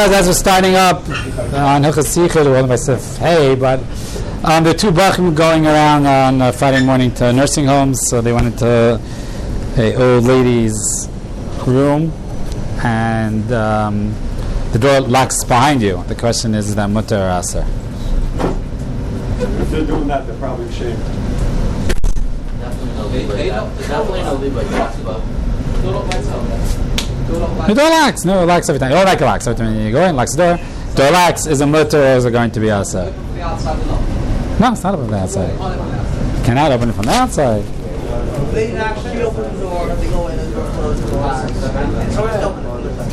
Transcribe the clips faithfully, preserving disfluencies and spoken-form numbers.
because as we're starting up on Hilchos Yichud, well, myself, hey, but um, there are two Bachim going around on uh, Friday morning to nursing homes, so they went into a old lady's room, and um, the door locks behind you. The question is, is that mutter or aser? If they're doing that, they're probably ashamed. Definitely no leave like that. The door locks. No, it locks every time. You don't like it locks. Every time you go in, locks the door. Door locks. Is a mutter or is it going to be aser? No, it's not open from the outside. You cannot open it from the outside. They actually open the door, they go in and the door closes and relax. It's always open.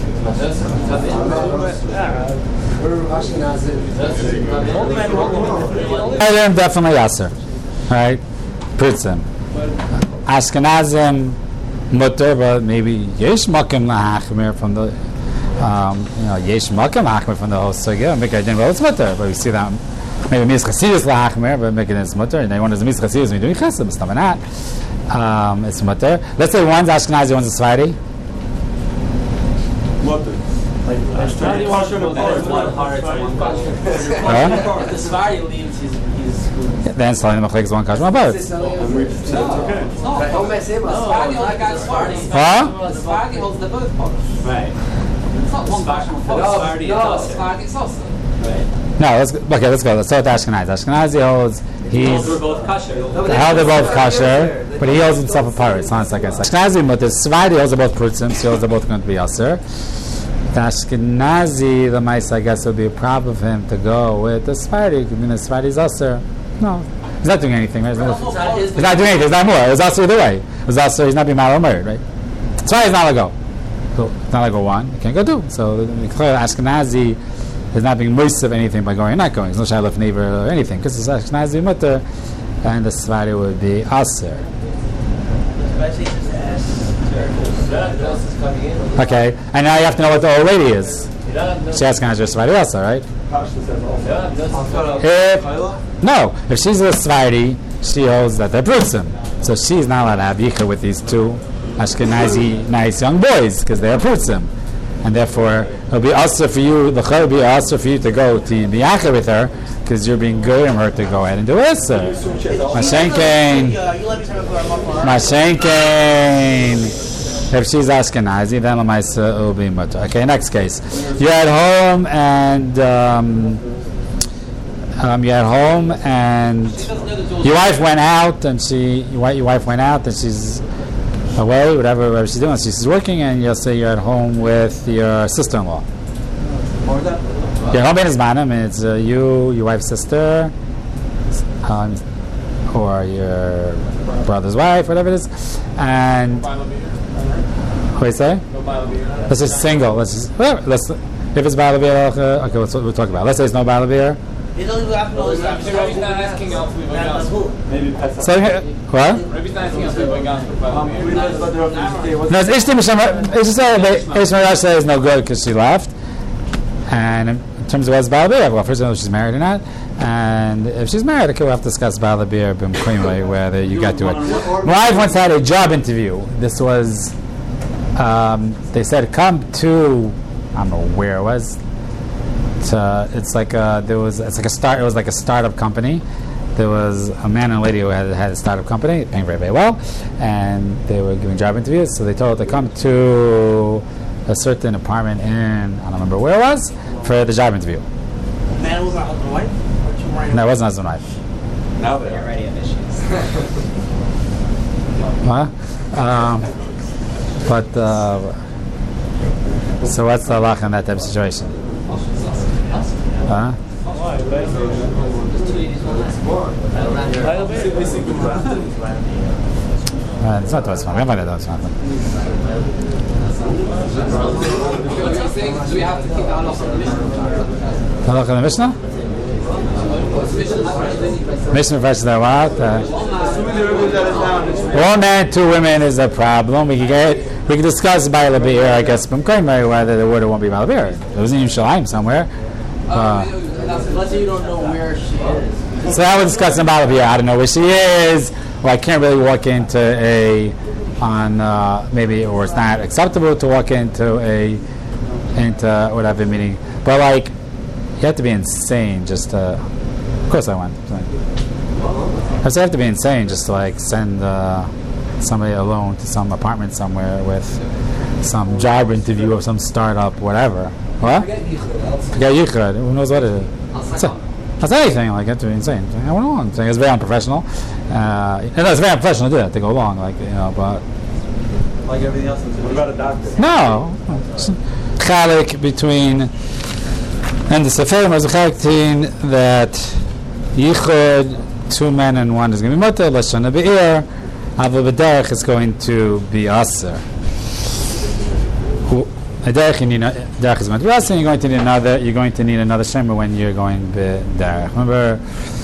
Adam definitely aser, right? Pritzim. Ashkenazim mutter, but maybe yesh makim lahachmir from the, um, you know, yesh makim lahachmir from the host sugya. Make it well, it's mutter, but we see that maybe mis chasidus lahachmir, but make it it's mutter. And then one is mis chasidus, we do chesed, but still not. Um, it's mutter. Let's say one's Ashkenazi, one's a Sephardi. Mutter. Like, The Sephardi wants to go there one heart to one kasher. If the Sephardi leaves, he's he's good. Then Salim Machlik one kasher, both. it's okay. Don't mess him up. Sephardi holds the Sephardi. Huh? The Sephardi holds the both parts. Right. It's not one kasher. Sephardi is also. Sephardi is also. Right. No, let's go, okay. Let's go. Let's start with Ashkenazi. Ashkenazi holds he's Those were both kosher. held they're both kosher, but he holds himself apart. It's not like I said. Ashkenazi mutter. Sephardi holds they're both prutzim, so he holds they're both going to be aser. The Ashkenazi, the mice, I guess, would be a problem for him to go with the Sephardi. I mean, the Sephardi's aser. No, he's not doing anything. Right? He's not, he's not doing anything. He's not more. It's aser either way. It's aser. He's not being mal or murdered, right? Sephardi's not like go. So it's not like go one. You can't go two. So clearly, Ashkenazi is not being moist of anything by going or not going. There's no shalaf neighbor or anything because it's Ashkenazi mutter, and the Sephardi would be aser. Okay, and now you have to know what the old lady is. She has Ashkenazi or Sephardi also, right? If, no, if she's a Sephardi, she holds that they're prutzim. So she's not allowed to have yichud with these two Ashkenazi nice young boys because they're prutzim. And therefore, it'll be also for you, the chayil will be also for you to go to be yacha with her because you're being good and her to go ahead and do it. Mashenkein. Mashenkein. If she's Ashkenazi, then Lamaisa will be mutter. Okay, next case. You're at home and um, um, you're at home and your wife went out and she, your your wife went out and she's away, whatever, whatever she's doing. She's working, and you'll say you're at home with your sister-in-law. Your home is manam. It's uh, you, your wife's sister, um, or your brother's wife, whatever it is. And what do you say? Let's just single. Let's just whatever. Let's if it's balavir. Okay, let's we'll talk about. Let's say it's no balavir. He doesn't even have to know his name. Rabbi's not asking else we went Maybe that's So what? Rabbi's not asking else we went down. No, it's Ishti Misham. It's just that Ishmael Rash says no good because she left. And in terms of what's Balabir, well, first of all, if she's married or not. And if she's married, okay, we'll have to discuss Balabir Bimkwimway, whether you got to it. My wife once had a job interview. This was, um, they said, come to, I don't know where it was. To, it's like a, there was, it's like a start, it was like a startup company. There was a man and a lady who had, had a startup company, paying very, very well, and they were giving job interviews. So they told her to come to a certain apartment in, I don't remember where it was, for the job interview. Man was a husband and wife? No, it wasn't husband and wife. now they You're are. already have issues. Huh? Um, but, uh, so what's the halach in that type of situation? Huh? Uh, it's not what's fun. We haven't done what's fun. Do we have to keep the halach of the Mishnah? Halach in the Mishnah? Mishnah versus the what? Uh, one man, two women is a problem. We can get, we can discuss by Labir, I guess, from Kramer, whether the word won't be by Labir. It was in Yerushalayim somewhere. Uh, Let's say you don't know where she is. so I was discussing about Labir. I don't know where she is. Well, I can't really walk into a, on, uh, maybe, or it's not acceptable to walk into a, into whatever meeting. But like, you have to be insane just to. Of course, I went. I just have to be insane just to like send uh, somebody alone to some apartment somewhere with some job interview or some startup, whatever. What? Forget Yichud. Who knows what it is? So, that's anything. Like, you have to be insane. I went along. It's very unprofessional. Uh, and it's very unprofessional to do that, to go along. Like, you know, but. Like everything else. What about a doctor? No. Chalik between. And the Seferim is a chalik that Yichud, two men and one is going to be mutter, Lashon Be'ir, Ava B'derech is going to be Aser. A derech you need derech is going to be Aser, and you're going to need another. You're going to need another shemer when you're going B'derech. Remember,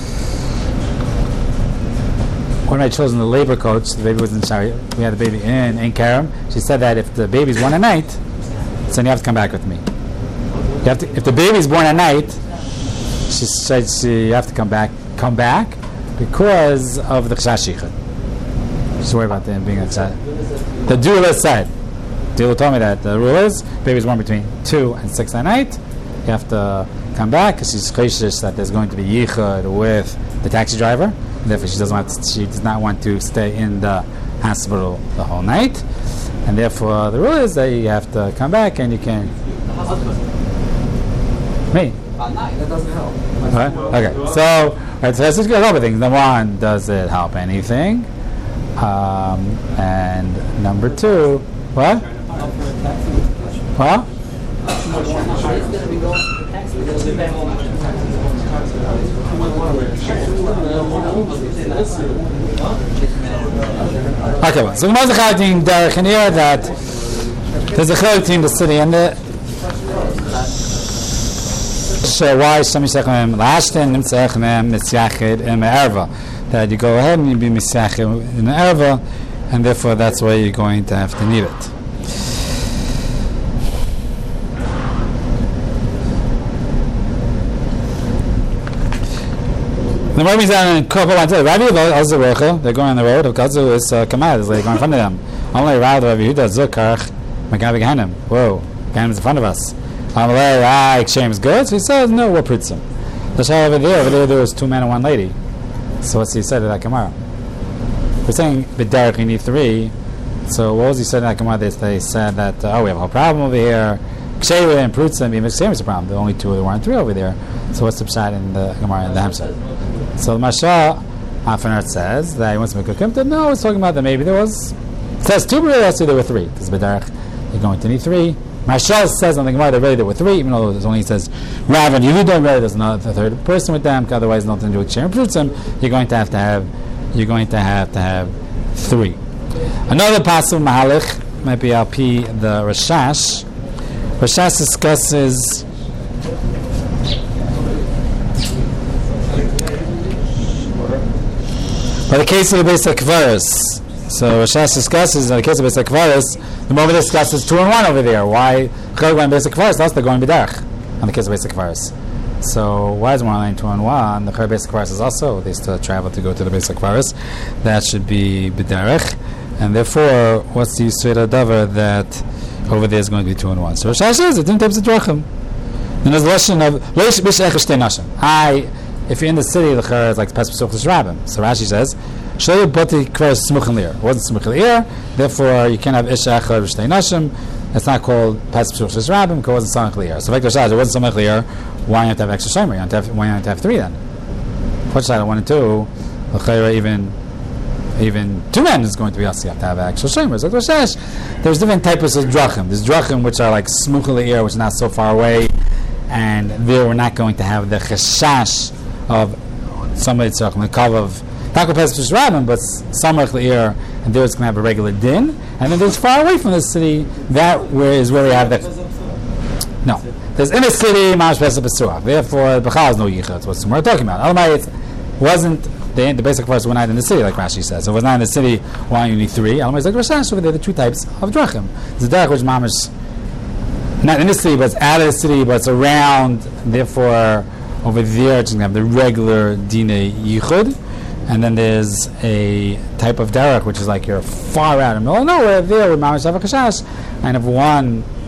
one of my children, the labor coach, the baby was in shower. We had the baby in in Karam. She said that if the baby's born at night, then you have to come back with me. You have to, if the baby's born at night, she said she, you have to come back. Come back because of the Chashash Yichud. Just worry about them being outside. The dualist side. Dula told me that the rule is baby's born between two and six at night. You have to come back because she's choshish that there's going to be Yichud with the taxi driver. And therefore, she doesn't want to, she does not want to stay in the hospital the whole night. And therefore, the rule is that you have to come back and you can. Me. At night, that doesn't help. Right? Okay, so right, so let's just go over things. Number one, does it help anything? Um, and number two, what? What? Okay, well, so there's a chalatin derech in here that there's a chalatin in the city and the. So why Shami Shechem Lashten Nimtzechem Mitzachid in Erva? That you go ahead and you be Mitzachid in Erva, and therefore that's why you're going to have to need it. The Rabbi is on a couple lines. Rabbi Azzarecha, they're going on the road. Kazu is Kamad, is like going in front of them. Only Rabbi Yehuda Zukarch Magabi Ganem. Whoa, Ganem is in front of us. Amalei, ah, exchange goods. So he says, no, we're pritzim. The shah over there, over there, there was two men and one lady. So what's he said in that Gemara? We're saying b'derech you need three. So what was he said in that Gemara? They, they said that uh, oh, we have a whole problem over here. Ksheira and pritzim, even exchange is a problem. There are only two, there weren't three over there. So what's the pshat in the Gemara in the Hamsa? So the Masha Afanart says that he wants to make a kimta. No, it's talking about that maybe there was. It says two, but also there were three. Because b'derech you're going to need three. Mashal says on the Gemara that really there were three, even though there's only says Rav and Yehuda, really there's not a third person with them. Otherwise, nothing to do with Shem Prutzim. You're going to have to have, you're going to have to have three. Another pasul Mahalich might be Al Pi the Rashash. Rashash discusses by the case of the Beis HaKvaros. So Rashash discusses in the case of Beis HaKvaros. The moment discusses two and one over there. Why? Chag going Beis HaKvaros, that's they're going B'derech on the case of Beis HaKvaros. So why is one line two and one? The Chag Beis HaKvaros is also they still travel to go to the Beis HaKvaros. That should be B'derech, and therefore, what's the Yisrael Davar that over there is going to be two and one? So Rashash says it's in types of drachim. And there's a lesson of Leish B'Shech Shtei Nashim. I, if you're in the city, the Chag is like Pes Pesach L'Shrabim. So Rashi says. Shlomo Bati Kvaros Smuch L'Ir. It wasn't Smuch L'Ir, therefore you can't have Isha Echad V'Shtei Nashim. It's not called Pas P'Shuch Shesrabim because it wasn't Samech L'Ir. So Vektor Shaz, it wasn't Samech L'Ir. Why you have to have extra Shemer? You have to have, why you have to have three then? What side one and two? L'Chayra even even two men is going to be us. You have to have extra Shemer. So Shash, there's different types of drachim. There's drachim which are like Smuch L'Ir, which is not so far away, and there we're not going to have the cheshash of somebody tzarich the kav of. Not Pesach Rabbim, but Samach L'Ir, and there it's going to have a regular din. And then there's far away from the city, that where is where we have that. No. There's in the city, Mamash Pesach Pesuach. Therefore, Bechal is no Yichud. That's what we're talking about. Otherwise, it wasn't, the, the basic first one night in the city, like Rashi says. So it was not in the city, why you need three? Otherwise, like Rashash, over there, the two types of Drachim. There's a Derech which Mamash, not in the city, but it's out of the city, but it's around. Therefore, over there, it's going to have the regular Dine Yichud. And then there's a type of derech which is like you're far out in the middle of nowhere there with mamash avakashash, and if one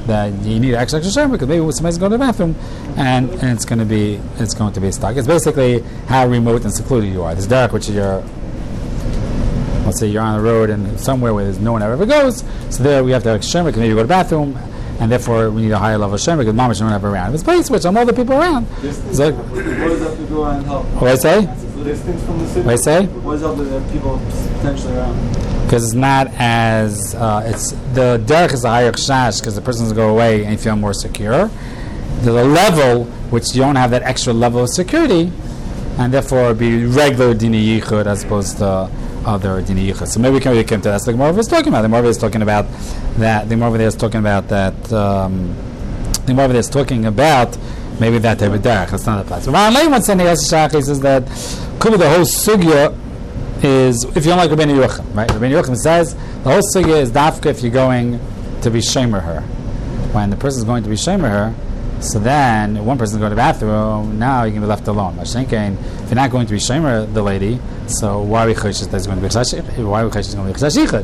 that you need extra extra shomer because maybe somebody's going to the bathroom, and, and it's going to be it's going to be stuck. It's basically how remote and secluded you are. This derech, which is your, let's say you're on the road and somewhere where there's no one ever goes, so there we have to have extra shomer because maybe you go to the bathroom, and therefore we need a higher level of shomer because mamash don't have around. If it's place which I'm all the people around. Distance. So, What does that have to go around help? what do I say? Distance from the city. What do I say? What is up with the people potentially around? Because it's not as uh, it's the derech is a higher chash because the person's go away and you feel more secure. There's a level which you don't have that extra level of security, and therefore it'd be regular dini yichud as opposed to other dini yichud. So maybe we can really come to that's like Morva is talking about. The Morva is talking about that. The Morva there is talking about that. Um, the Morva there is talking about maybe that type of derech. That's not the place. Ron Lay wants something else. He says that could be the whole sugya is if you don't like Rabbeinu Yerucham, right? Rabbeinu Yerucham says the whole sugya is dafka if you're going to be shamer her. When the person is going to be shamer her, so then one person is going to the bathroom, now you can be left alone. Mashenkein, if you're not going to be shamer the lady, so why are we chayshes that is going to be chayshes? Why are we chayshes going to be chayshes?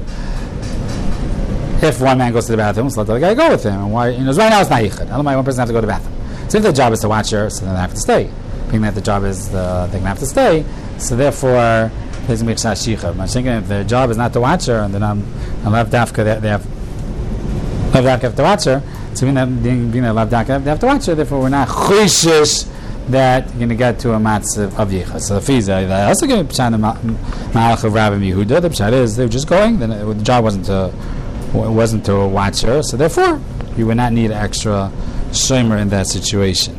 If one man goes to the bathroom, so let the other guy go with him. And why? You know, right now it's not yichud. Otherwise, one person has to go to the bathroom. So if the job is to watch her, so then they have to stay. Being that the job is uh, they can have to stay, so therefore there's going to be chashicha. I'm thinking if their job is not to watch her, and then I'm, I'm left dafka, they, they have left dafka have to watch her. So being that being, being that left dafka they have to watch her, therefore we're not chayshish that you're going to get to a matzav of yichud. So the fiza they also going to pshat the malach of Rabbi Yehuda. The pshat is they were just going. Then it, the job wasn't to wasn't to watch her. So therefore you would not need extra shomer in that situation.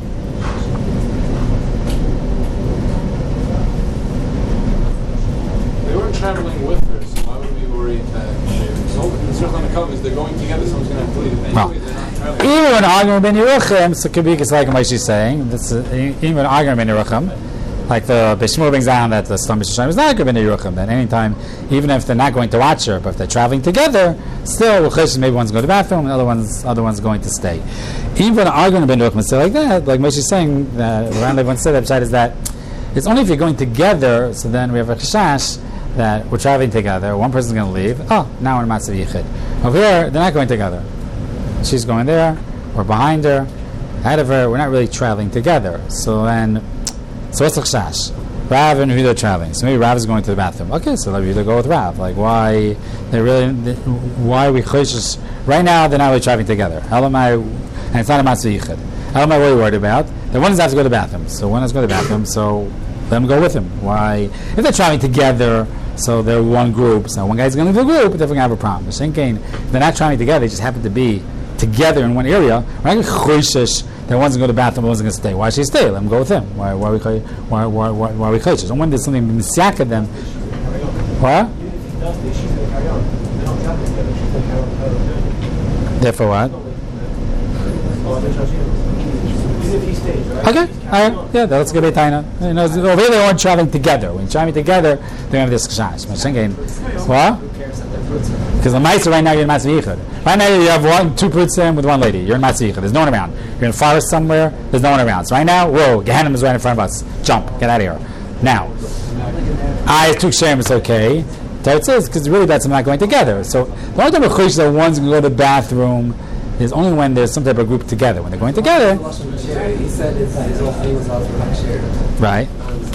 Traveling with her, so why would we worry that so the come is they're going together, someone's going to have to leave. Well, Anyway, they're not traveling. even when arguing ben Yerucham, so it could be it's like what she's saying. That's uh, even when arguing ben Yerucham, like the Bishmur brings down that the Stam B'Shem is not ben Yerucham. Then anytime, even if they're not going to watch her, but if they're traveling together, still maybe one's going to the bathroom and the other one's other one's going to stay. Even when arguing ben Yerucham, still like that, like Moshe is saying, that Ran Lev once said that is that it's only if you're going together. So then we have a chashash that we're traveling together, one person's going to leave, oh, now we're in Matzav Yichud. Over here, they're not going together. She's going there, we're behind her, ahead of her, we're not really traveling together. So then, so what's the chashash? Rav and Yehuda are traveling. So maybe Rav is going to the bathroom. Okay, so let Yehuda go with Rav. Like, why, they really, they, why are we choshesh? Right now, they're not really traveling together. Elamai, and it's not a Matzav Yichud. Elamai, what are you worried about? The one is have to go to the bathroom. So one has to go to the bathroom, so let them go with him. Why? If they're traveling together, so they're one group, so one guy's going to leave the group, they're going to have a problem. The Shinkain, if they're not traveling together, they just happen to be together in one area, we're not going to choshesh that one's going to go to the bathroom, one's going to stay. Why should he stay? Let him go with him. Why, why, we, why, why, why, why are we choshesh? And when there's something misyak of them, what? Therefore what? Okay, all right, yeah, that's good. Taina. You know, over here they weren't traveling together. When traveling together, they have this chashash. What? Because the Maisa right now you're in Matzav Yichud. Right now you have one, two prutzim with one lady. You're in Matzav Yichud. There's no one around. You're in a forest somewhere. There's no one around. So right now, whoa, Gehenna is right in front of us. Jump, get out of here. Now, I took shame. It's okay. So it says because really that's not going together. So the only time of chosh that one's going to go to the bathroom is only when there's some type of group together. When they're going together, he said it's his whole thing was also like right?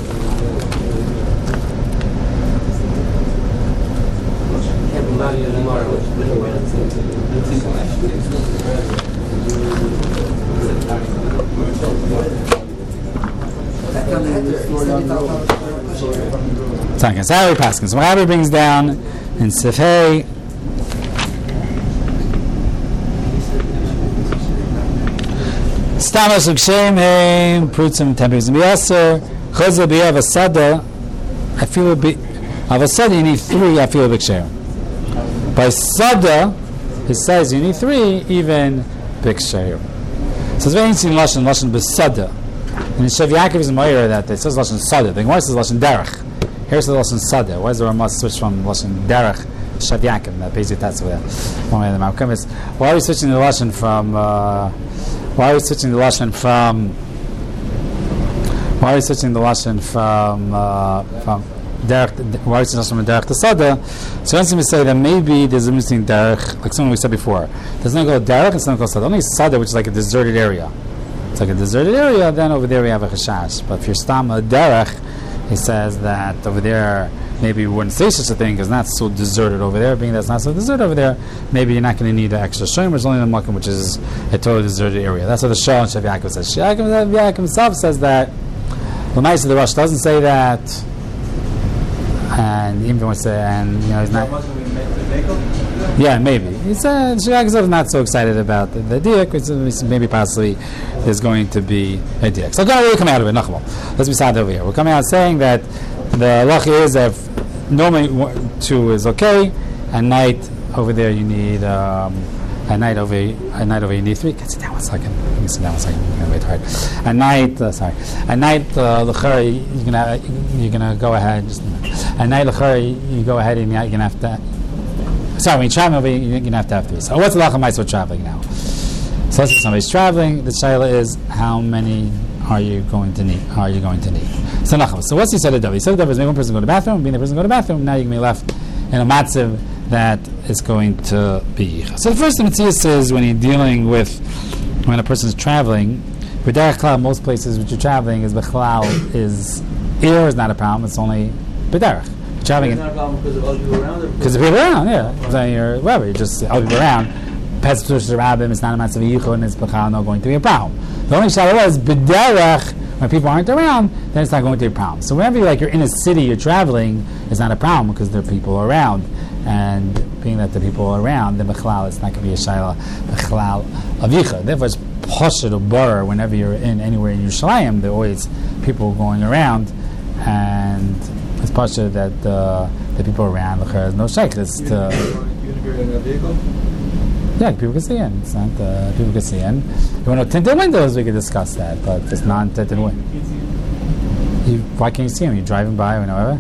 Second, Sari Paskin. So Rabbi brings down in Sifhei. Stamos ukshem prutzim tempers miyaser chazal biyav asada. I feel a bit. Of asada you need three. I feel a big By sada, it says you need three. Even big share. So it's very interesting. Lashon lashon besada. And in Shav Yaakov is moira that it says lashon sada. The Gemara says lashon derech. Here it says lashon sada. Why is there a must switch from lashon derech? Shav Yaakov. That basically that's what one of the outcome is. Why are we switching the lashon from? Uh, Why are we switching the lashon from? Why are we switching the lashon from? Uh, from derech, why is it from a derech to sada? So once we say that maybe there's a missing derech, like something we said before. There's no go derech and something called sada. Only sada, which is like a deserted area. It's like a deserted area. Then over there we have a chashash. But if you're stam a derech, he says that over there maybe we wouldn't say such a thing because it's not so deserted over there. Being that it's not so deserted over there, maybe you're not going to need an extra shomer. It's only the makom, which is a totally deserted area. That's what the Shah and Shav Yaakov says. Shav Yaakov himself says that. The Maisa the Rosh doesn't say that, and even wants to say, and you know, he's not. Yeah, maybe. He said Shav Yaakov is not so excited about the, the diak. It's, maybe possibly there's going to be a diak. So we'll come out of it. Nachmal. Let's be sad over here. We're coming out saying that the halacha is that normally two is okay, at night over there you need um, at night over at night over you need three. Can sit down one second. You can sit down one second. You're gonna wait hard. At night, uh, sorry. At night, uh, l'chari, you're gonna you're gonna go ahead. Just a minute. At night, l'chari, you go ahead and you're gonna have to. Sorry, when you're traveling over, you're gonna have to have three. So what's the halacha ma'aseh traveling now? So let's say somebody's traveling. The shaila is how many are you going to need? Are you going to need? So nacham. So what's he said to David? He said to David, maybe one person go to the bathroom, being the person go to the bathroom, now you're going to be left in a matziv that is going to be. So the first thing Matthias says when you're dealing with, when a person is traveling, with derech klal, most places which you're traveling is bechlal, is, ear is not a problem, it's only b'derech. You're traveling. It's not a problem because of other people around? Because of people around, yeah. So you're, wherever, you're just other people around. Pets, the rabbim, it's not a matziv yichud, and it's bechlal not going to be a problem. The only shaila is b'derech, when people aren't around, then it's not going to be a problem. So whenever you're, like, you're in a city, you're traveling, it's not a problem because there are people around. And being that the people are around, then bechlal, it's not going to be a shaila bechlal avicha. Therefore, it's poshut or bar whenever you're in anywhere in Yerushalayim, there are always people going around, and it's poshut that uh, the people around there's no sheikh. It's to yeah, people can see in. It's not uh, people can see in. You want to tinted windows? We could discuss that, but it's non-tinted windows. Why can't you see them? You're driving by or whatever.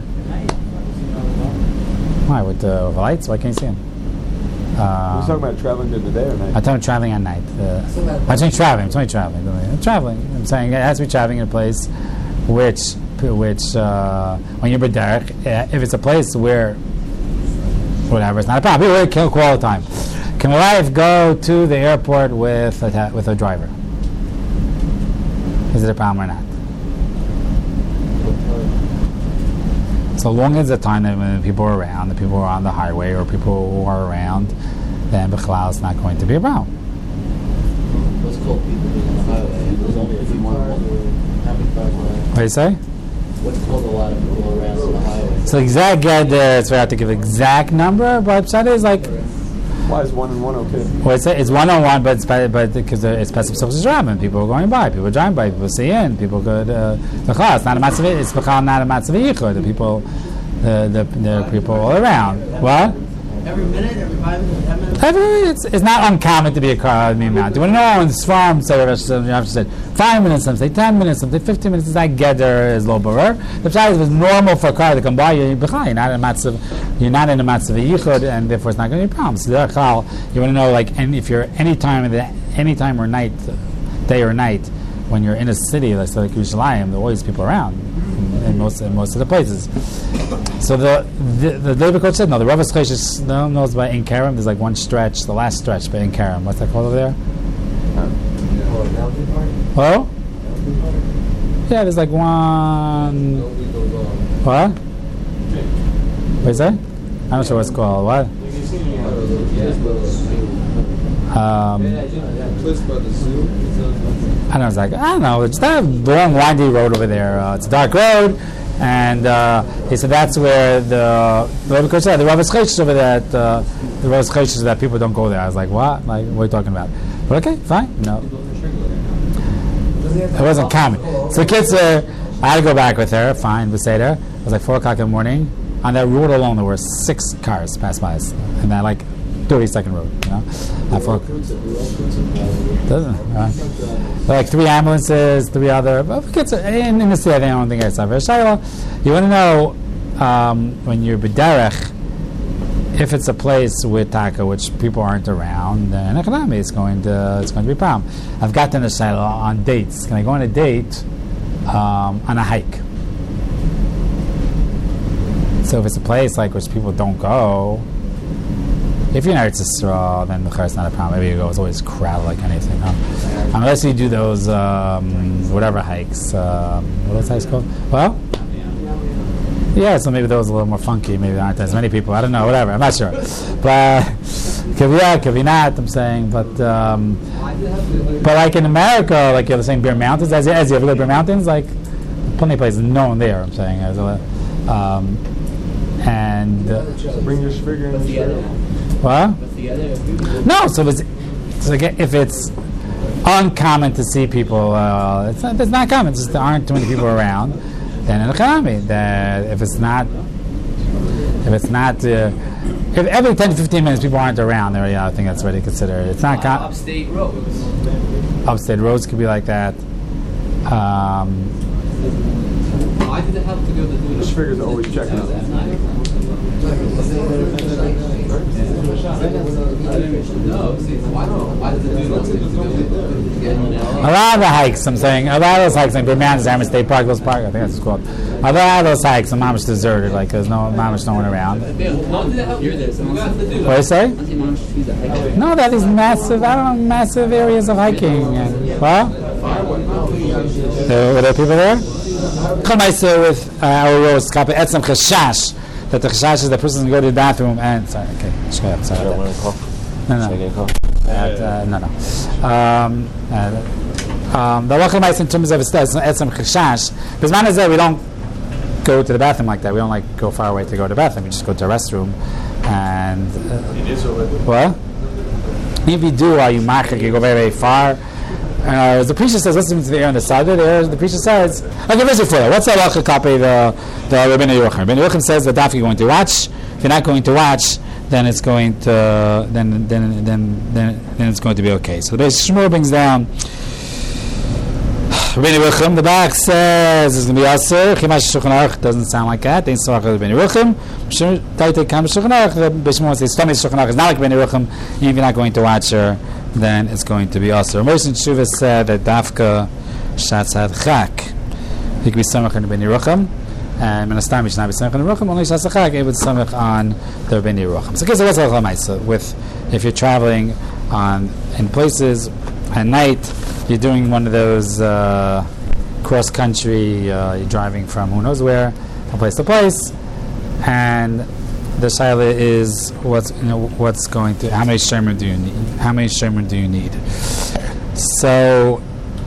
Why with the uh, lights? Why can't you see them? Uh, Are you talking about traveling during the day or night? I'm talking traveling at night. Uh, I'm saying traveling. I'm saying traveling. I'm traveling. I'm saying it has to be traveling in a place which, which uh, when you're b'derech, if it's a place where whatever, it's not a problem. People kill all the time. Can my wife go to the airport with a ta- with a driver? Is it a problem or not? So long as the time that when people are around, the people are on the highway or people who are around, then b'chalal is not going to be a problem. What's called people being on the highway? There's only a few more. What do you say? What's called a lot of people around on the highway? So exact get there, it's very hard to give an exact number, but Pshat is like. Why is one and one okay? Well, it's, it's one on one, but it's but because it's specific services driving. People are going by, people are driving by, people see in, people go to the class. It's not a matzav. It's not a matzav yichud. The people, the the the people all around. What? Every minute, every five minutes, ten minutes? Every it's it's not uncommon to be a car on the amount. You want to know on this farm? So you have to say five minutes, some say ten minutes, some say fifteen minutes. Is that gather is low barer? The fact is, it's normal for a car to come by you. You're not in a matzav. You're not in a matzav yichud, and therefore it's not going to be a problem. So you want to know, like, and if you're any time of the any time or night, day or night, when you're in a city, like like Yerushalayim, there are always people around in most in most of the places. So the the, the labor coach said no. The Rav Cheshes no knows by In Kerem. There's like one stretch, the last stretch by In Kerem. What's that called over there? Oh, yeah. There's like one. What? What is that? I'm not sure what it's called. What? Um, I don't know. It's like I don't know. It's that long, windy road over there. Uh, it's a dark road. And uh, he said that's where the the Rebbe Kosh said the Rav Cheshes over there. At, uh, the Rav Cheshes that people don't go there. I was like, what? Like, what are you talking about? But okay, fine. No, it wasn't common. So the kids, uh, I had to go back with her. Fine, we stayed there. It was like four o'clock in the morning. On that road alone, there were six cars passed by us, and that like thirty second road. You know, at four, doesn't it? Right? Like three ambulances, three other. But kids, in, in the city, I don't think it's ever Shiloh. You want to know um, when you're b'derech, if it's a place with taka which people aren't around, then economy is going to it's going to be a problem. I've gotten a Shiloh on dates. Can I go on a date um, on a hike? So if it's a place like which people don't go, if you're in Eretz Yisrael, then the is not a problem. Maybe you go, it's always crowded like anything. Huh? Unless you do those um, whatever hikes. Um, what are those hikes called? Well, yeah. So maybe those are a little more funky. Maybe there aren't as many people. I don't know. Whatever. I'm not sure. But could be yeah, could be not. I'm saying, but um, but like in America, like you're the same Bear Mountains. As, as you ever go to Bear Mountains, like plenty of places, no one there. I'm saying, as a, um, and uh, Bring your figure in the what? No, so if it's, so again, if it's uncommon to see people, uh, it's not, it's not common. It's just there aren't too many people around. Then in the economy, that if it's not, if it's not, uh, if every ten to fifteen minutes people aren't around, there, yeah, I think that's already considered. It's not com- upstate roads. Upstate roads could be like that. Um, Why did it have to go to do This figure's always checking out. No, see, why not? Why does it do that? a lot of the hikes, I'm saying, a lot of those hikes, like Bear Mountains, Amherst State Park, those park, I think that's what it's called. A lot of those hikes, the mamish deserted, like there's no mamish, no one around. You're there, so what do What do you say? No, that is massive. I don't know, massive areas of hiking. And, well, there, were there people there? Come I say with uh, our rose kappa etzem chashash, that the chashash is the person who go to the bathroom and sorry, okay, sorry, sorry. don't want to call. No, no, Should I get a call? uh, uh, no, no. Um, uh, um, the halacha mice in terms of etzem chashash. Because man is there, we don't go to the bathroom like that. We don't like go far away to go to the bathroom. We just go to a restroom. And uh, what? If you do, are you machik? You go very, very far. Uh, the preacher says, listen to the air on the side of the air. The preacher says, I'll give you for that. What's the halacha copy? The the Rabbeinu Yochanan. Rabbeinu Yochanan says that if you're going to watch, if you're not going to watch, then it's going to then then then then, then it's going to be okay. So the Beis Shmuel brings down. Rabbeinu Yochanan, the back says it's going to be aser. Chimash Shulchan Aruch doesn't sound like that. They say Rabbeinu Yochanan. Taitei Kam Shulchan Aruch. The Beis Shmuel says Stomach Shulchan Aruch is not like Rabbeinu Yochanan. If you're not going to watch her, then it's going to be aser. Moshe Tshuva said that Dafka Shatzad Chak. He could be Samach on Rabbeinu Yochanan. And Menastam should not be Samach on Rabbeinu Yochanan. Only Shatzad Chak it would Samach on the Rabbeinu Yochanan. So, what's the halacha with if you're traveling on in places at night? You're doing one of those uh, cross-country, uh, you're driving from who knows where, from place to place, and the shaila is what's you know what's going to how many shemer do you need? How many shemer do you need? So,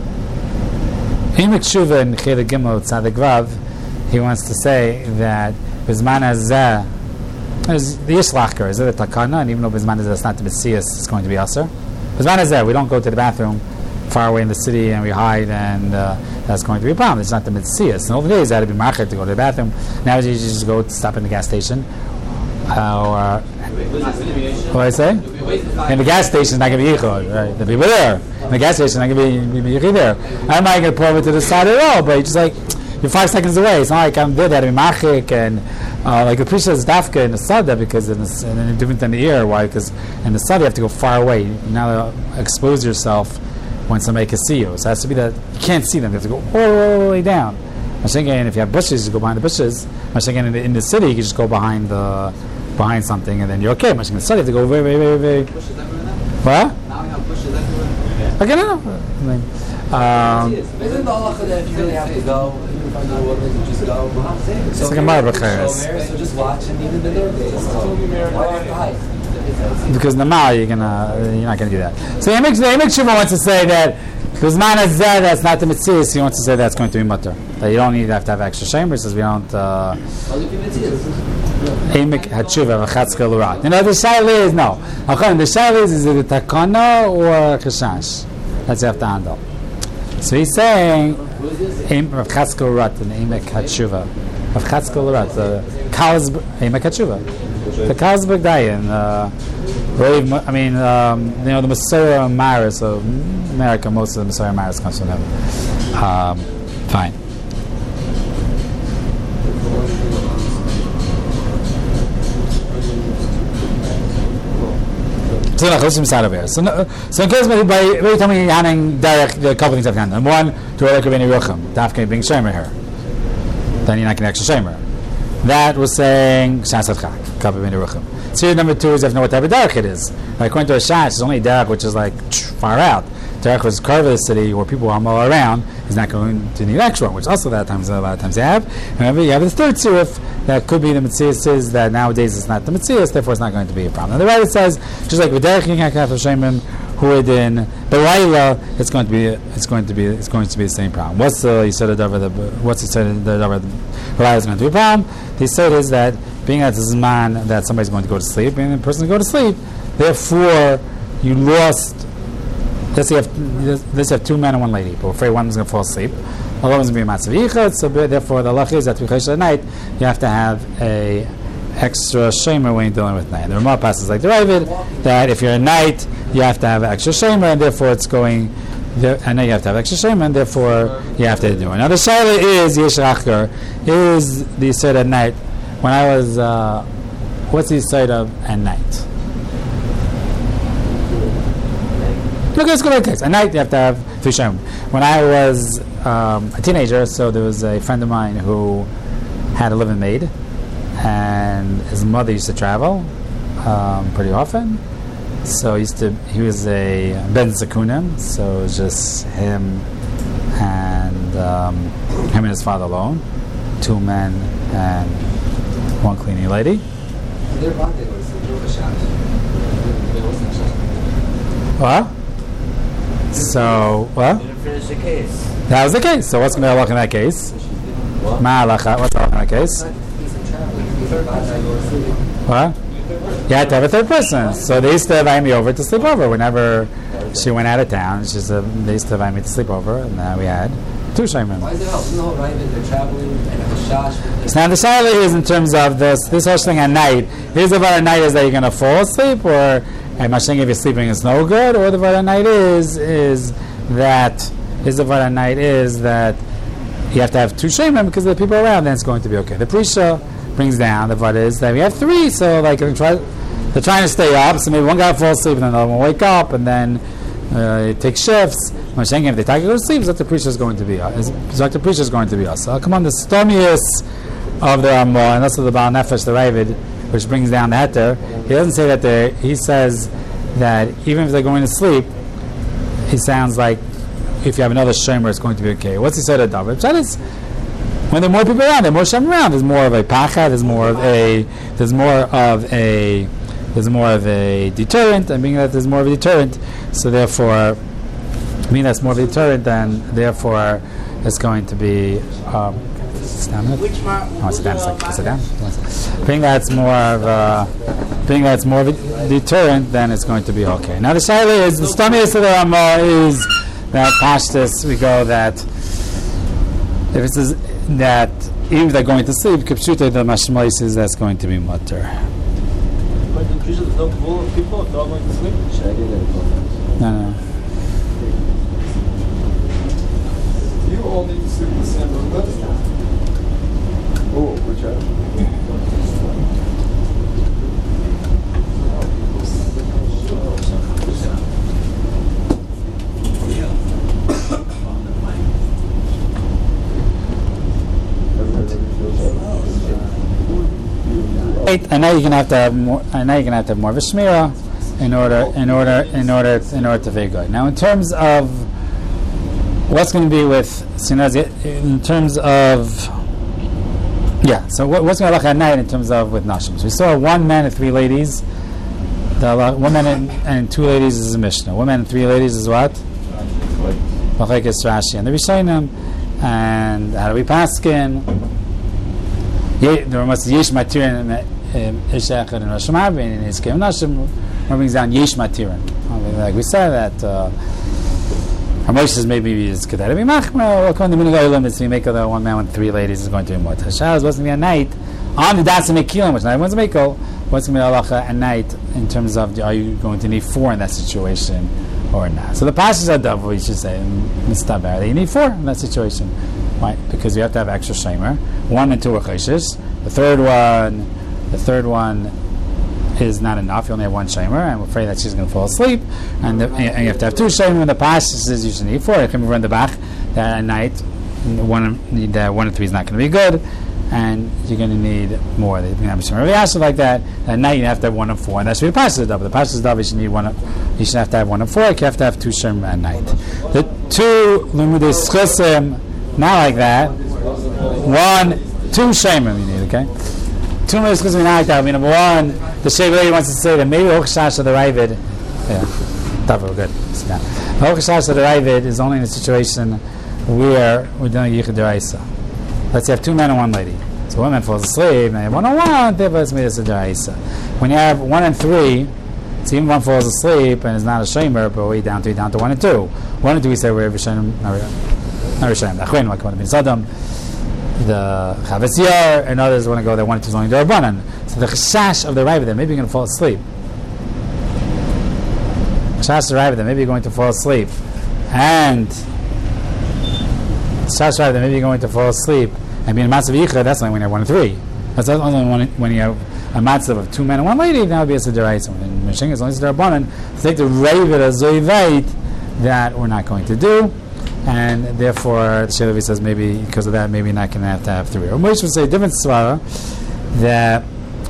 Imek Tshuva in Cheda Gimel Tzadik Vav, he wants to say that Bizman Hazeh is the Yishlachker, is it a takana? And even though Bizman Hazeh is not the Messias, it's going to be aser. Bizman Hazeh, we don't go to the bathroom far away in the city and we hide, and uh, that's going to be a problem. It's not the Metzias. In old days, I had to be market to go to the bathroom. Nowadays, you just go to stop in the gas station. Uh, or, what do I say? In the gas station, not going to be yichud, right? The people there. In the gas station, not going to be yichud there. I'm not going to pull over to the side at all, but you just like, you're five seconds away. It's not like I'm there, I had to be machik, and uh, like the priest says dafka in the sada, because in the, and then different than the ear. Why? Because in the sada, you have to go far away. You now expose yourself when somebody can see you. So it has to be that you can't see them. You have to go all the way down. Mashiach, if you have bushes, you go behind the bushes. Mashiach, in the, in the city, you can just go behind the behind something, and then you're okay. Mashiach, in the city, you have to go very, very, very, very. What? Now we have bushes everywhere. Okay, no, no. I mean, um, Isn't the halacha that if you really have to go, you find out what you just go? It's like a Marah B'Cheres. So just watch and even the their days. Why do you have to hide? Because normal you're gonna you're not gonna do that. So Imek Shmuel wants to say that Bizman Hazeh, that's not the mitzvah. He wants to say that's going to be mutter. That you don't need to have to have extra shemers, says we don't. Imek Hatshuva v'chatzka l'rat. You know the shaila is no. The shaila is is it a takana or chashash? That's you have to handle. So he's saying Rav Chatzka l'rat and Imek Hatshuva. Rav Chatzka l'rat the Kalzberg Imek Hatshuva. The Kalzberg Dayan, uh, I mean, um, you know, the Messiah Maris of America, most of the Messiah Maris comes from heaven. Um, fine. So, no, so, no, so in case by every time you're handing Derek, the couple things I've done. Number one, to like Rabbeinu Yochanan, Dafke being Shemer here. Then you're not going to extra Shemer. that was saying Shas Chak, Kapi Ben Yeruchim. Tzir number two is you have to know what type of derech it is. Like, according to a Shas, it's only derech which is like far out. Derech was carved in the city where people are all around. He's not going to need extra one, which also that times a lot of times you have. Remember, you have the third tziruf that could be the Metzias is that nowadays it's not the Metzias, therefore it's not going to be a problem. And the Raya says just like with derech you can't have Shemim Huidin, but Laila it's going to be it's going to be it's going to be the same problem. What's the you said the the what's the said the the Laila is going to be a problem? The said is that being that this is man that somebody's going to go to sleep, and the person go to sleep, therefore you lost. Let's say you have, let's have two men and one lady, but we're afraid one is going to fall asleep. The other one's going to be a matzav yichud, so therefore the halach is that at night you have to have a extra shamer when you're dealing with night. And the Ramah passes like the Ravid that if you're at night you have to have extra shamer, and therefore it's going. And now you have to have extra shamer, and therefore you have to do it. Now the shaila is yesh achgar is the yisod at night. When I was, uh, what's the yisod of at night? Look, let's go back to this. At night, you have to have three shemim. When I was um, a teenager, so there was a friend of mine who had a living maid, and his mother used to travel um, pretty often. So he used to. He was a ben zakunim, so it was just him and um, him and his father alone, two men and one cleaning lady. What? So, what? Didn't finish the case. That was the case. So what's going to be halach in that case? Ma'alacha. What's halach in that case? What? You had to have a third person. So they used to invite me over to sleep over whenever she went out of town. She's a, they used to invite me to sleep over, and now we had two shaymin. Why is it help? No, right? They're traveling and a shash. So now the shaila is in terms of this this whole thing at night. Is the about at night is that you're going to fall asleep, or am I saying if you're sleeping is no good, or the about at night is is that is the about at night is that you have to have two shaymin because the people around, then it's going to be okay. The Prisha brings down the what is that we have three, so like they're, try, they're trying to stay up, so maybe one guy falls asleep and then another one wake up, and then uh, it takes shifts. I'm saying if they take to go to sleep, Zok the Prisha is going to be us. Zok the Prisha is going to be us. So come on, the stomius of the Ramah, and also the Baal Nefesh, the Ravid, which brings down the Heter. He doesn't say that they. He says that even if they're going to sleep, he sounds like if you have another shomer, it's going to be okay. What's he said at David? That is, when there are more people around, there are more shem around. There's more of a pacha. There's more of a. There's more of a. There's more of a deterrent, and being that there's more of a deterrent, so therefore, being that's more of a deterrent, then therefore, it's going to be. Um, Which mar- oh, sit down. Like, sit down. Being that's more of a. Being that's more of a deterrent, then it's going to be okay. Now the shaila is the stomius of the Ramah is that pashtus we go that if it says that even if they're going to sleep, Kipshuta the Mashmois says that's going to be mutter. But in Prisha, there's no pool of people, they're all going to sleep. No, no. You all need to sleep in the same room. Oh, which I know you're gonna have to have more. I know you're gonna have to have more of a shmira in order, in order, in order, in order to be good. Now, in terms of what's going to be with sinaz, in terms of yeah. So what, what's going to look at night in terms of with nashim? So we saw one man and three ladies. The one man and, and two ladies is a mishnah. One man and three ladies is what? Machlekes Rashi and the Rishonim. And how do we paskin? There must yesh matirin ishachad and Rosh Hashanah and his kem nashim. Brings down yesh matirin. Like we said that. Uh, Moshe maybe is could that be machmer? According to Minhag Olam, it's we make the one man with three ladies is going to be what Hashaz was going to be at night on the das and mekilim, which not everyone's mekel. What's going to be halacha at night in terms of are you going to need four in that situation or not? So the passages are double. We should say mistaber. You need four in that situation. Why? Because you have to have extra shamer. One and two are chayshes. The third one, the third one is not enough. You only have one shamer. I'm afraid that she's going to fall asleep, and, the, and you have to have two shamer. In the past, says you should need four. I can remember in the back that at night, one, that one and three is not going to be good, and you're going to need more. They bring Rabbi Yasser like that. At night you have to have one and four, and that should be the Pashas Dava. The Pashas Dava you should need one. You should have to have one and four. You have to have two Shem at night. The two Lumudei Schisim, not like that. One, two Shemim you need. Okay, two Lumudei Schisim not like that. I mean, number one, the Sheikh lady wants to say that maybe Ochshash of the Ravid. Yeah, Dava, good. The Ochshash of the Ravid is only in a situation where we're doing Yichud Deraisa. Let's say you have two men and one lady. So one man falls asleep, and you have one on one, therefore it's made as a Deraisa. When you have one and three, so even one falls asleep and is not a shamer, but we down three down to one and two. One and two we say we're Rishonim, not Rishonim, the Achronim, like one bin Sodom, the Chavetz Yair, and others want to go there, one and two is only Darabanan. So the Chashash of the Ravid, that maybe you're going to fall asleep. Chashash of the Ravid, that maybe you're going to fall asleep. And Chashash that maybe you're going to fall asleep and be in a matzav yichud, that's only when you have one and three. That's only when, when you have a matzav of two men and one lady, that would be a sederaisa. When Mishing is only sederabanan, to take the Ravid as zoyveit, that we're not going to do, and therefore the Shelevi says maybe because of that, maybe you're not going to have to have three. Or Moshe would say a different svara that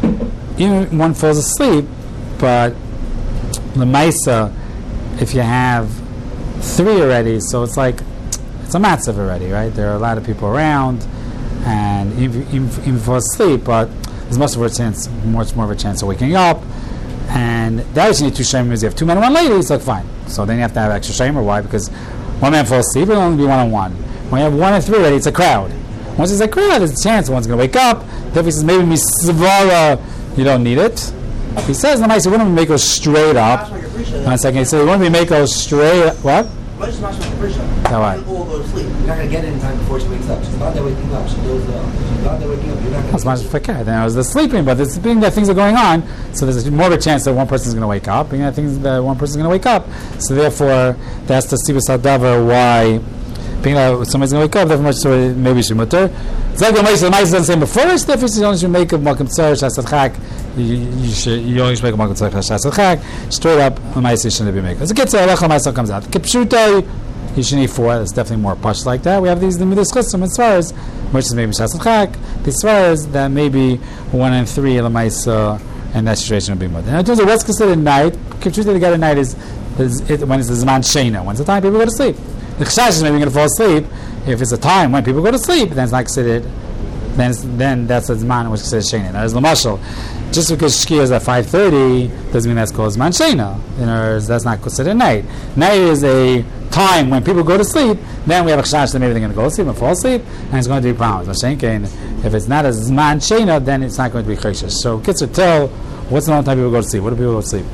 even one falls asleep, but the Maisa, if you have three already, so it's like it's a matzav already, right? There are a lot of people around, and even, even, even fall asleep, but there's much more of a chance, much more of a chance of waking up. And that is you need two shemers. You have two men and one lady, it's like fine. So then you have to have extra shemer. Why? Because one man falls asleep, it'll only be one on one. When you have one and three already, it's a crowd. Once it's a crowd, there's a chance one's going to wake up. Therefore, he says maybe misvara, you don't need it. He says the mice, wouldn't make us straight up. One second, he said, we wouldn't make us straight. What? Let's smash my pressure. All right. All go to sleep. You're not going to get it in time before she wakes up. She's not there waking up. She goes up. She's not there waking up. You're not going to That's much for care. Then it was the sleeping, but it's being that things are going on, so there's more of a chance that one person is going to wake up, being that things that one person is going to wake up. So therefore, that's the SibusAdavar why being that somebody's going to wake up, therefore so maybe she mutter. It's like the Ma'aseh the Ma'aseh doesn't say before, therefore you only should make a Malkum Tzar Shasat Chak. You should you only should make a Malkum Tzar Shasat Chak. Straight up, the Ma'aseh shouldn't be making. As it gets to Alecha, Ma'aseh comes out. Kipshutai. You should need four. It's definitely more push like that. We have these the midas chesem as far as which is maybe shasat chak. As far as that maybe one and three lamaisa, and that situation would be more. And in terms of what's considered night, kipshuta to get at night is, is it, when it's the zman sheina. When's the time people go to sleep? The chashash is maybe going to fall asleep. If it's a time when people go to sleep, then it's not considered. Then it's, then that's a zman which is considered sheina. Now, as lamashal, just because shkia is at five thirty doesn't mean that's called zman sheina. You know, that's not considered night. Night is a time when people go to sleep. Then we have a chashash that maybe they're going to go to sleep and fall asleep, and it's going to be problems. If it's not a zman sheina, then it's not going to be chashash. So kitzur tell what's the long time people go to sleep? What do people go to sleep?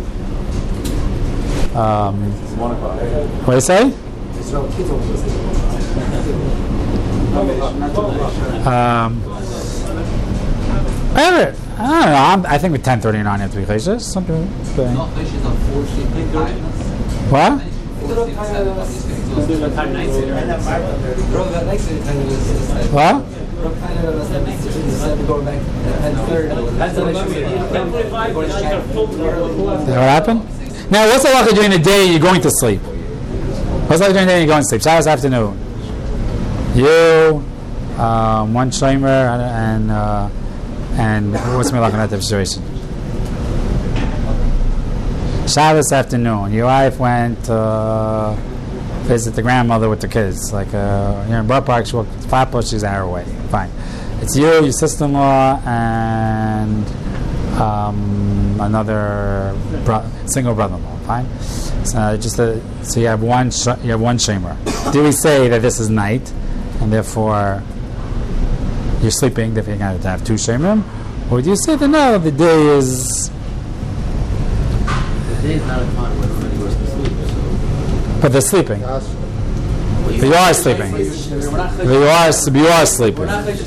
Um, what do you say? Um, whatever. I don't know. I'm, I think with ten thirty and on, you have to be chashash. Something. What? What? What happened? Now, what's the halacha during the day you're going to sleep? What's the halacha during the day you're going to sleep? Shabbos afternoon. You, um, one shomer, and uh, and what's my halacha in that type of situation? Shabbos afternoon. Your wife went to uh, visit the grandmother with the kids. Like uh, you're in Borough Park, she walked five pushes an hour away. Fine. It's you, your sister-in-law, and um, another bro- single brother-in-law. Fine. So just a, so you have one sh- you have one shamer. Do we say that this is night, and therefore you're sleeping? Therefore you're going to have two shamer, or do you say that no, the day is? The day is not a time when everybody goes to sleep. So. But they're sleeping. But you are sleeping. But you are, but you are sleeping.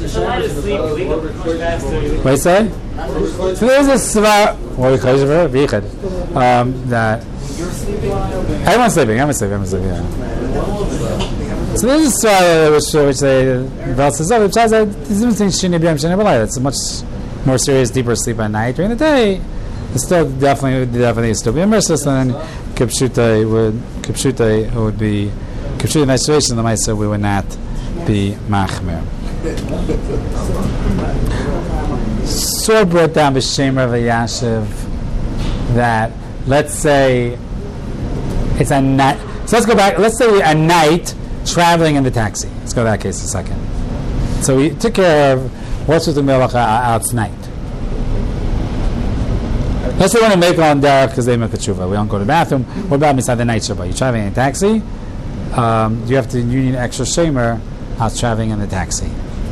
What do you say? So there's a svara. What do you call it? Um, that everyone's sleeping. Everyone's sleeping. Everyone's sleeping. Yeah. So there's a svara which which they Val says, oh, which has a it's a much more serious, deeper sleep at night. During the day, it's still definitely definitely still be immersive, and then kipshuta would kipshuta would be. If in that situation, the Maisa, we would not be machmer. Sor brought down B'Shem Rav Yashiv that, let's say, it's a night. So let's go back. Let's say a night traveling in the taxi. Let's go to that case a second. So we took care of what's with the melacha out tonight. Let's say we want to make on derech because they make a tshuva. We don't go to the bathroom. What about inside the night shabbat? You're traveling in a taxi. Um, you have to. You need an extra shamer out traveling in the taxi.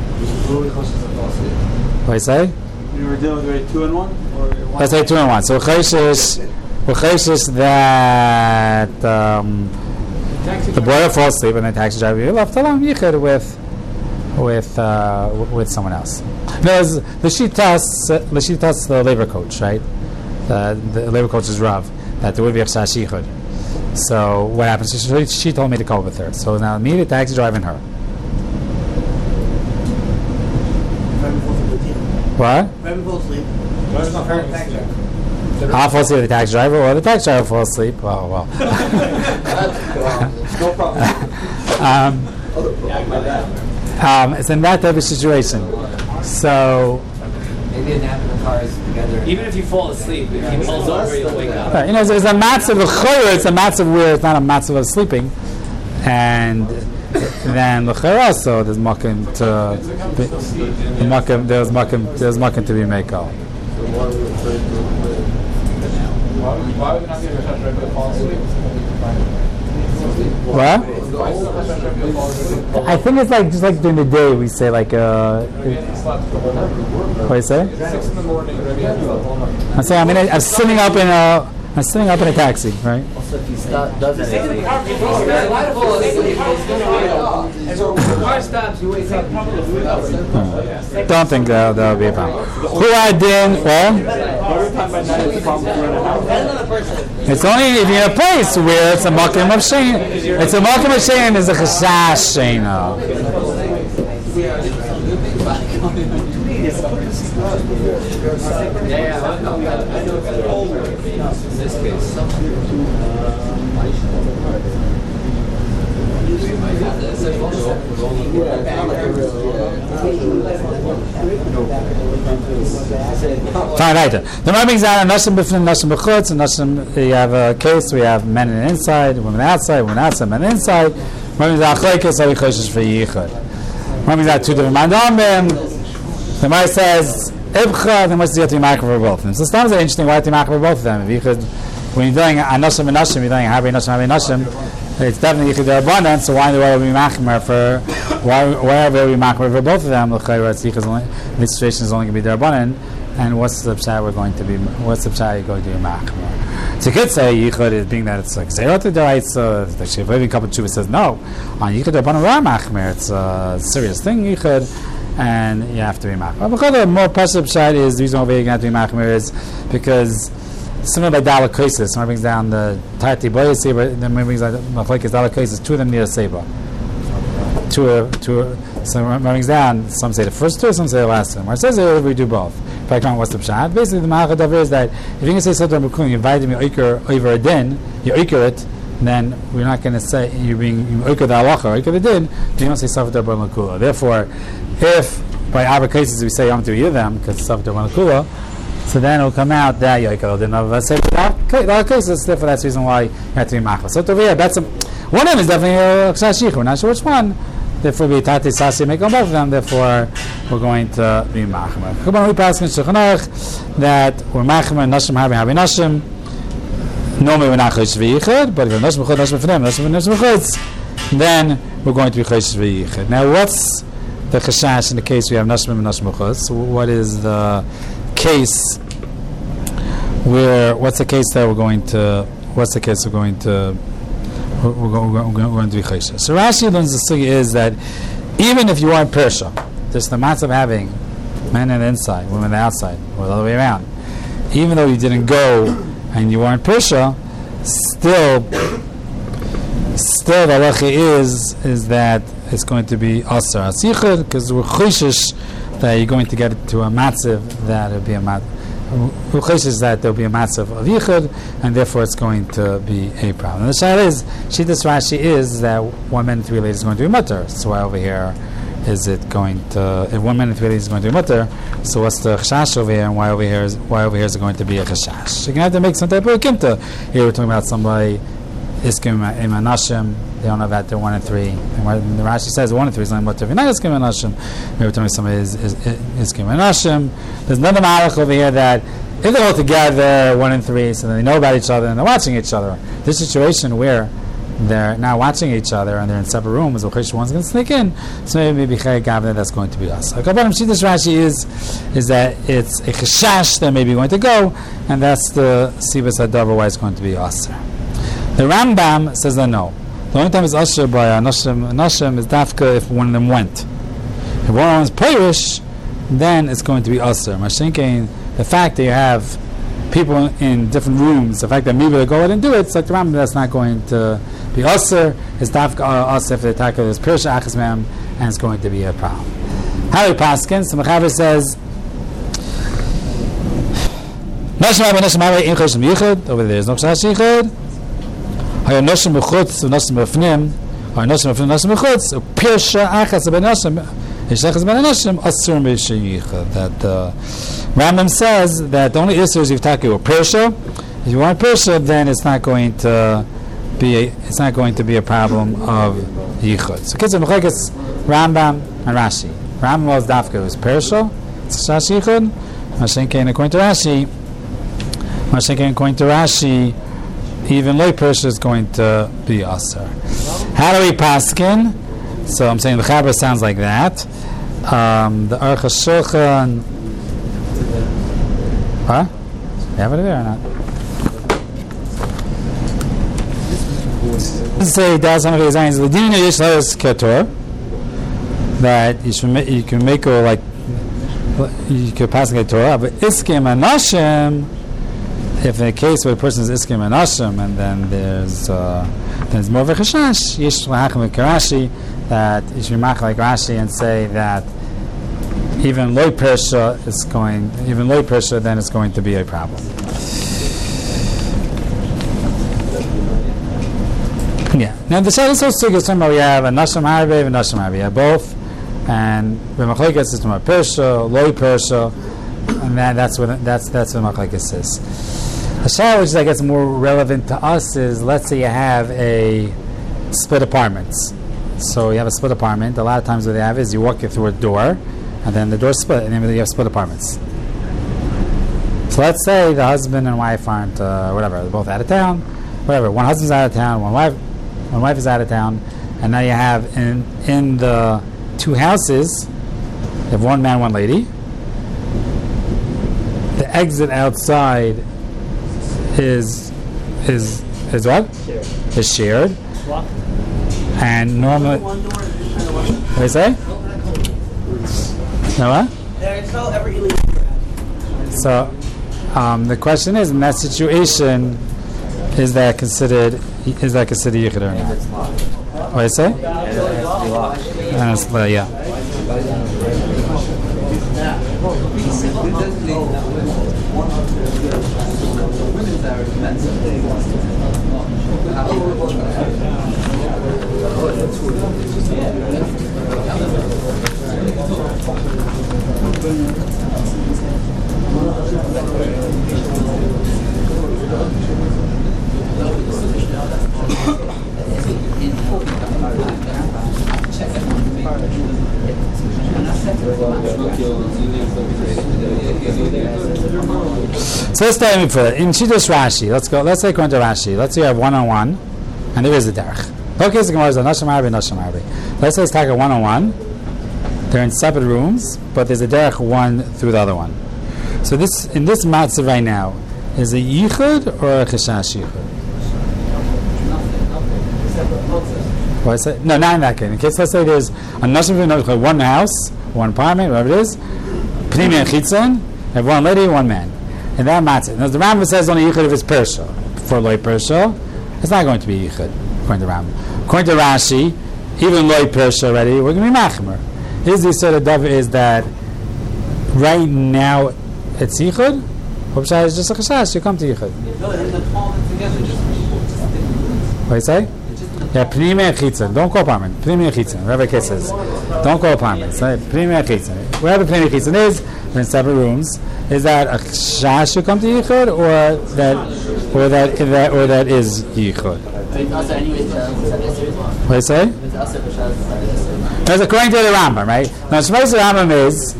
What do you say? You were dealing with two and one, or one? Let's say two and one. So chayshish, chayshish that um, the boy falls asleep and the taxi driver you're left alone. You could with with uh, with someone else. There's the shitas, the shitas, the labor coach, right? The, the labor coach is Rav. That there would be a chashash yichud. So what happens? She, she told me to go with her. So now me, the taxi driver, and her. What? I'll fall asleep with the taxi driver, or the taxi driver fall asleep. Oh well. No problem. um, um, it's in that type of situation. So. Maybe a nap in the car is together. Even if you fall asleep, if he pulls over, you'll wake up. Right, you know, there's a matzav of chayur. It's a matzav where it's not a matzav of sleeping, and then the chayur also there's makim to the makim there's makim there's makim to be made out. Why would not be a Rosh fall asleep? What? I think it's like just like during the day we say like uh. What do you say? Six in the morning. I'm saying I'm in a, I'm sitting up in a I'm sitting up in a taxi, right? Also, if he stop, does anything, Car stops, you wake up. Don't think that that'll be a problem. Who I did? Well, it's only if you're in a place where it's a makom of shame. It's a makom of shame is a chashash sheina. Yeah, yeah. In this case. Fine, right. The Rambam is out. Nashim b'fnim, Nashim b'chutz, and Nashim. You have a case. We have men in the inside, women outside, women outside, men inside. Rambam is out. Chaykas are choshesh for yichud. Rambam is out. Two different mandamim. The Gemara says ibcha. The Gemara says you have to be makar for both of them. So sometimes it's interesting why you have to be makar for both of them. If you could, when you're doing anashim and nashim, you're doing habri nashim, habri nashim. It's definitely yichud abundant. So why in the world would we makar for? Why wherever we makar for both of them? The this situation is only going to be derabbanan. And what's the pshat we're going to be? What's the pshat you're going to be makar? So you could say yichud is being that it's like zerot deraisa. The Shevavim couple tshuva says no. On yichud derabbanan ra makar. It's a serious thing yichud. And you have to be makar. But the more passive pshat is the reason why you're going to have to be makar is because similar by dalakosis. Someone brings down the tarti boy seba. Then brings down machlekes dalakosis. Two of them need a seba. Two, uh, two. Uh, so brings down. Some say the first two. Some say the last two. Or it says that we do both. If I can't, what's the pshat? Basically, the ma'achadav is that if you're going to say something b'kun, you invited me over a din, you oiker it. Then we're not going to say you're being you oiker the halacha, oiker the din. You don't say safet bar l'kula. Therefore, if by other cases we say yom to hear them because safet bar l'kula, so then it'll come out that you oiker the din of a say that cases. Therefore, that's the reason why you have to be machla. So over here, that's a, one of them is definitely a chashashich. We're not sure which one. Therefore, we tati sasi make on both of them. Therefore, we're going to be machmer. Chubban we pass in Shulchan Aruch that we're machmer nashim habi habi nashim. Normally we're not chodesh v'yichud, but if we're nashim v'chud, nashim v'fnem, nashim v'nashim v'chud, then we're going to be chodesh v'yichud. Now, what's the chashash in the case we have nashim v'nashim v'chud? So what is the case where? What's the case that we're going to? What's the case we're going to? We're, we're, we're, we're going to be chodesh. So Rashi learns the sugi is that even if you are in Persia, there's the matter of having men on the inside, women on the outside, or the other way around. Even though you didn't go and you are in Persia, still, still the halacha is is that it's going to be asar asichud because we're choishish that you're going to get to a matzav that it'll be a matzav. We're choishish that there'll be a matzav of yichud, and therefore it's going to be a problem. And the shayla is, Shittas Rashi is that one man and three ladies is going to be mutter. So why over here is it going to, if one man in three days is going to be mutter, so what's the chashash over here, and why over here is, why over here is it going to be a chashash? You're going to have to make some type of a kimta. Here we're talking about somebody, iskim imanashim, they don't know that they're one and three. And when the Rashi says one and three is not mutter, if you're not iskim imanashim, maybe we're talking about somebody is, is, is iskim imanashim. There's another malach over here that, if they're all together, one and three, so then they know about each other and they're watching each other. This situation where they're now watching each other and they're in separate rooms, one's going to sneak in, so maybe Gavna, that's going to be us. A couple of Shittas Rashi is is that it's a chashash that may be going to go, and that's the Sibas Hadavar why it's going to be us. The Rambam says that no. The only time it's usher by a Nashim, Nashim is dafka if one of them went. If one of them is Perish, then it's going to be usher. Mashinkein, the fact that you have people in different rooms, the fact that maybe they go ahead and do it, it's like the Rambam, that's not going to be usher. It's dafka usher if the attacker is Perish Achas Mem, and it's going to be a problem. Harry Paskin, so Mechaber says, Nashim Abba Nashim Abba In Choshim Yichud, over there is no Chash Yichud. Hay Nashim B'chutz, Nashim B'fnim, Hay Nashim B'fnim, Nashim B'chutz, Pirsha Achas Ben Nashim, Yishachas Ben Nashim, Asur M'Yisha Yichud. That uh, Rambam says that the only issue is Yiftaki or Pirsha. If you want Pirsha, then it's not going to be a, it's not going to be a problem of Yichud. So Kitzur Mechekes Rambam and Rashi. Rambam was Dafka, it was Pirsha, it's Chash Yichud. Mashenkein according to Rashi, Mashenkein according to Rashi, even loy Pirsha is going to be Asur. How do we paskin? So I'm saying the Chaber sounds like that. Um, the Aruch HaShulchan, huh? You have it there or not? Say that you should make, you can make her like you could pass a Torah, but iskim anashim. If in a case where a person is iskim anashim, and then there's uh, there's more of a chashash, yish lahachim Rashi, that you should mach like Rashi and say that even loy persha is going, even loy persha, then it's going to be a problem. Yeah. Now the second sugya is talking about we have a nashim harbe and nashim harbe. We have both, and the machlekes is talking about persha, loy persha, and that, that's what that's that's what machlekes is. A shayla which I guess more relevant to us is, let's say you have a split apartments. So you have a split apartment. A lot of times what they have is you walk through a door, and then the door split, and then you have split apartments. So let's say the husband and wife aren't uh, whatever, they're both out of town, whatever. One husband's out of town, one wife. My wife is out of town, and now you have in in the two houses, you have one man, one lady. The exit outside is is is what? Shared. Is shared. What? And normally, what do you say? No what? There's no ever illegal. So, um, the question is, in that situation, is that considered? Is that considered yichud or not? What do you say? And it's, uh, yeah. So let's dive in further. In Shittas Rashi, let's go. Let's say according to Rashi, let's say you have one on one, and there is a derech. Okay, the Gemara is nashim harbe, nashim harbe. Let's say it's like a one on one. They're in separate rooms, but there's a derech one through the other one. So this in this matzah right now is a yichud or a chashash yichud? What I say? No, not in that case. In case let's say there's a nashim one house, one apartment, whatever it is, pnimi and chitzon, have one lady, one man. And that matzah. Now the Rambam says only yichud if it's persha. For loy persha, it's not going to be yichud according to Rambam. According to Rashi, even loy persha already, we're going to be machmer. His sort of dove is that right now it's yichud. Hope is just a chashash. You come to yichud. What do you say? Yeah, Pnimi and Chitzon. Don't call apartment. Pnimi and Chitzon. Whatever the case is. Don't call apartments. Right? Pnimi and Chitzon. Wherever Pnimi and Chitzon is, we're in separate rooms. Is that a Chash should come to Yichud, or that, or that, that, or that is Yichud? What do you say? That's according to the Rambam, right? Now, Shmos the Rambam is.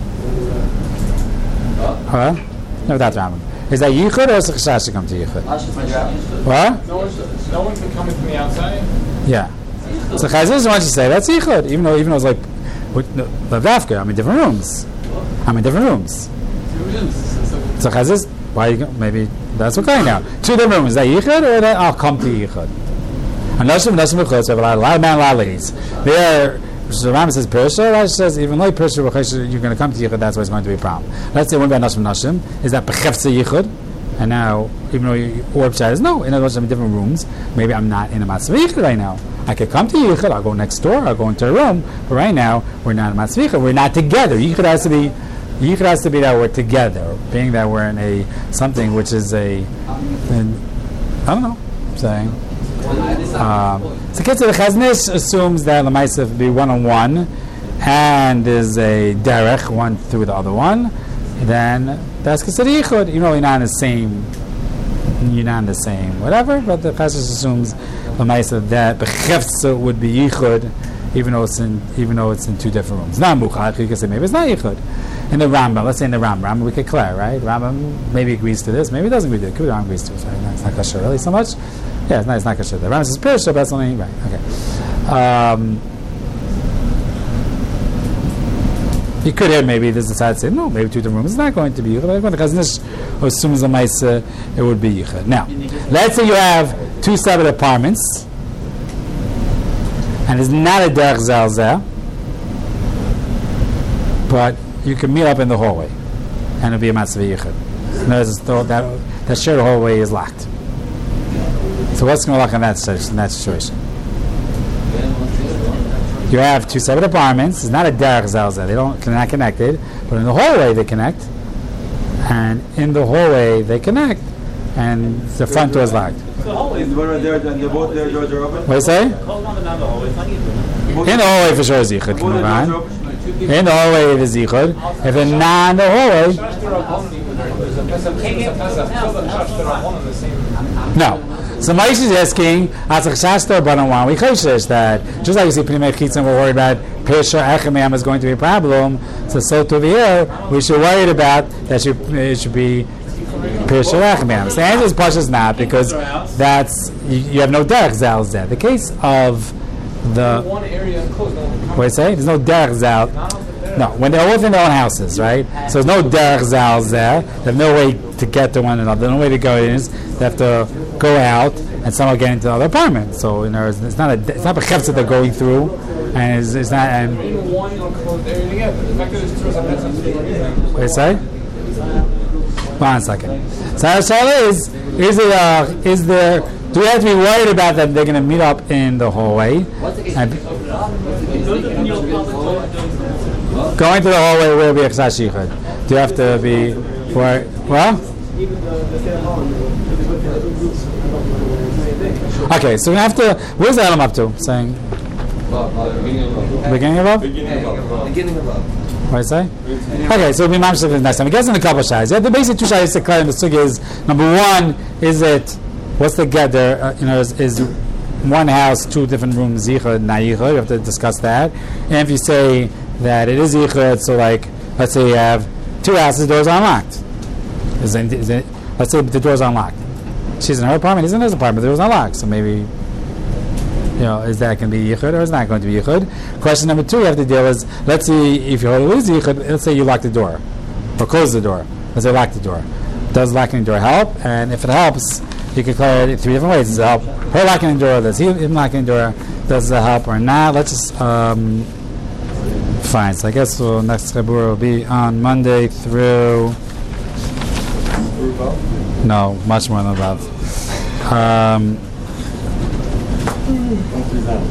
Huh? No, that's Rambam. Is that Yichud or is it Chash to come to Yichud? What? No one, no one can come in from the outside. Yeah. So Chazis wants to say that's Yichud, even though even though it's like Lavdafka, I'm in different rooms. I'm in different rooms. So Chazis, why you go, maybe that's okay now. Two different rooms. Is that Yichud or that I'll come to Yichud? And Nashim Nashim B'chutz, so a lot, a lot of men, a lot of ladies. There, the Rambam says Pirsha. Rashi says even though Pirsha you're going to come to Yichud, that's why it's going to be a problem. Let's say one about Nashim Nashim is that B'chefza Yichud, and now even though you or Pshat is no, in other words, I'm in different rooms. Maybe I'm not in a Matzvah Yichud right now. I could come to Yichud. I'll go next door. I'll go into a room. But right now we're not in Matzvah Yichud. We're not together. Yichud has to be. Yichud has to be that we're together, being that we're in a something which is a. An, I don't know. I'm saying. Um, so the Chaznish assumes that Lamaisa be one on one, and is a derech one through the other one. Then that's considered yichud. You know, you're not in the same. You're not in the same whatever. But the Chaznish assumes Lamaisa that bechefza would be yichud, even though it's in even though it's in two different rooms. Not muchach. You can say maybe it's not yichud. In the Rambam, let's say in the Rambam, Rambam we could clear, right? Rambam maybe agrees to this, maybe it doesn't agree to it. Could be Rambam agrees to it. Right? No, it's not kosher really so much. Yeah, it's not, it's not kosher. The Rambam says Pirsha, but that's only right. Okay. Um, you could hear maybe this decide to say no, maybe two different rooms. It's not going to be yichud. But when the Chaznish assumes a ma'isa, it would be yichud. Now, let's say you have two separate apartments, and it's not a derech zalzeh, but you can meet up in the hallway, and it'll be a matzvah yichud. Notice that that shared hallway is locked. So what's going to lock in that in that situation? You have two separate apartments. It's not a derech zalzeh. They don't they're not connected, but in the hallway they connect, and in the hallway they connect, and the front door is locked. The hallway is right there, and the both their doors are open. What do you say? In the hallway for sure is yichud. Come on. In the hallway it is yichud. If it's not in the hallway, no. So Maish is asking, as a chashta but on one we chayshish that just like you see Pnimei Chitzon we're worried about Pirsha Echemem is going to be a problem. So so to the here we should worry about that should, it should be Pirsha Echemem. So the answer is Pasha's not because that's you, you have no derech zalzeh. The case of the one area enclosed. what do you say? There's no derech zal. No, when they're all within their own houses, right? So there's no derech zalzeh. They have no way to get to one another. No way to go in. They have to go out and somehow get into the other apartment. So you know, it's, it's not a it's not a chefs that they're going through, and it's, it's not. And Even one enclosed area together. The fact that there's two separate houses. what do you say? One second. So the shayla is is it uh, is there? Do we have to be worried about that they're going to meet up in the hallway? And going to the hallway will be a chasash yichud. Do you have to be for well? Okay, so we have to. Where's the Elam up to? Saying beginning of love. Beginning of Beginning of love. What do you say? Okay, so we'll be mamshach the next time. I guess in a couple of shayes. Yeah, the basic two shayes to clear in the sugi is number one: is it what's the gather? Uh, you know, is, is one house, two different rooms yichud, not yichud? You have to discuss that. And if you say that it is yichud, so like let's say you have two houses, doors are unlocked. Is it, is it, let's say the door's unlocked. She's in her apartment, he's in his apartment, the door's unlocked. So maybe, you know, is that going to be yichud or is not going to be yichud? Question number two you have to deal is, let's see if you hold it yichud, let's say you lock the door or close the door. Let's say lock the door. Does locking the door help? And if it helps, you can clear it three different ways. Does it help her locking the door? Does he him locking the door? Does it help or not? Let's just um, fine. So I guess we'll, next Chabur will be on Monday through. No, much more than above. Um,